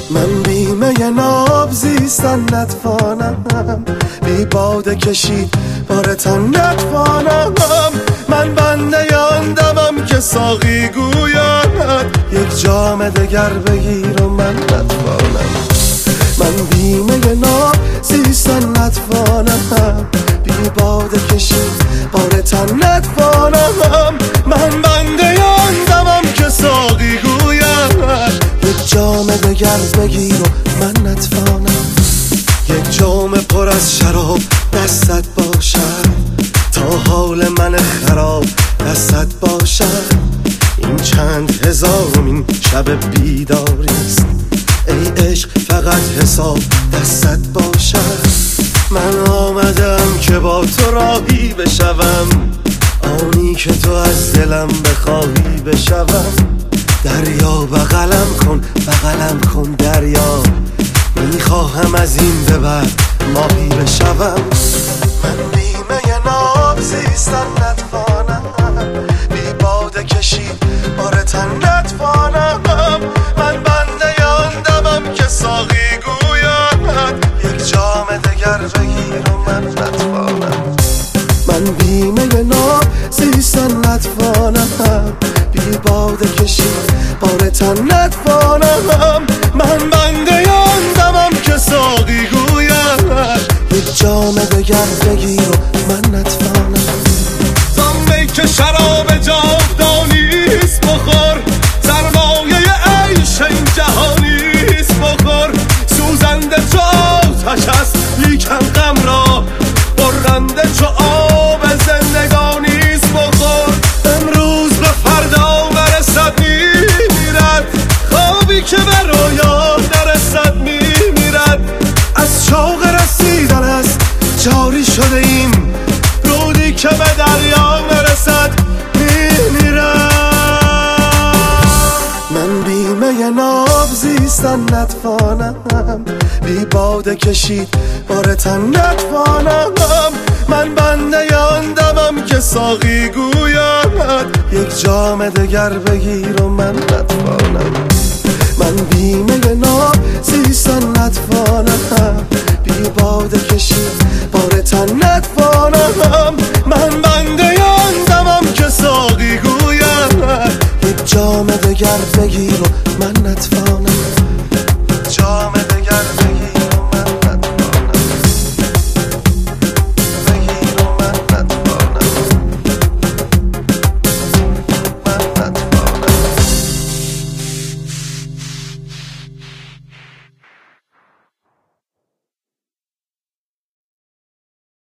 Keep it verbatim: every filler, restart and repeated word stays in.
من بیمه ناب زیستن نتوانم، بی باده کشید بار تن نتوانم. من بنده آن دمم که ساقی گوید یک جام دگر بگیر و من نتوانم. من بیمه ناب زیستن نتوانم، بی باده کشید بار تن نتوانم. من بنده آن دمم که ساقی گوید یک جام دگر بگیر و من نتوانم. یک جام پر از شراب دستت باشد تا حال من خراب دستت باشد. این چند هزارمین شب بیداریست، ای عشق فقط حساب دستت باشد. من آمدم که با تو راهی بشوم، آنی که تو از دلم بخواهی بشوم. دریا بغلم کن بغلم کن دریا، میخواهم از این به بعد ماهی بشوم. من بیمه ناب زیستن نتوانم، بی باده کشید بار تن نتوانم. من بنده آن دمم که ساقی گوید یک جام دگر بگیر و من نتوانم. من بیمه ناب زیستن نتوانم، بی باده کشید بار تن نتوانم. من بنده آن دمم که ساقی گوید یک جام دگر بگیر و من نتوانم. زنبه که شراب جاودانیست بخور، سرمایه عیش این جهانیست بخور. سوزنده چو آتش است لیکن غم را، برنده چو آب زندگانیست بخور. امروز به فردا نرسد میمیرد، خوابی که به رویا نرسد میمیرد. از شوق رسیدن است جاری شده ایم، رودی که به دریا نرسد میمیرد. من بیمه ناب زیستن نتوانم، بی باده کشید بار تن نتوانم. من بنده آن دمم که ساقی گوید یک جام دگر بگیر و من نتوانم. من بیمه ناب زیستن نتوانم، بی باده کشید بار تن نتوانم. من بنده آن دمم که ساقی گوید یک جام دگر بگیر و من نتوانم. جام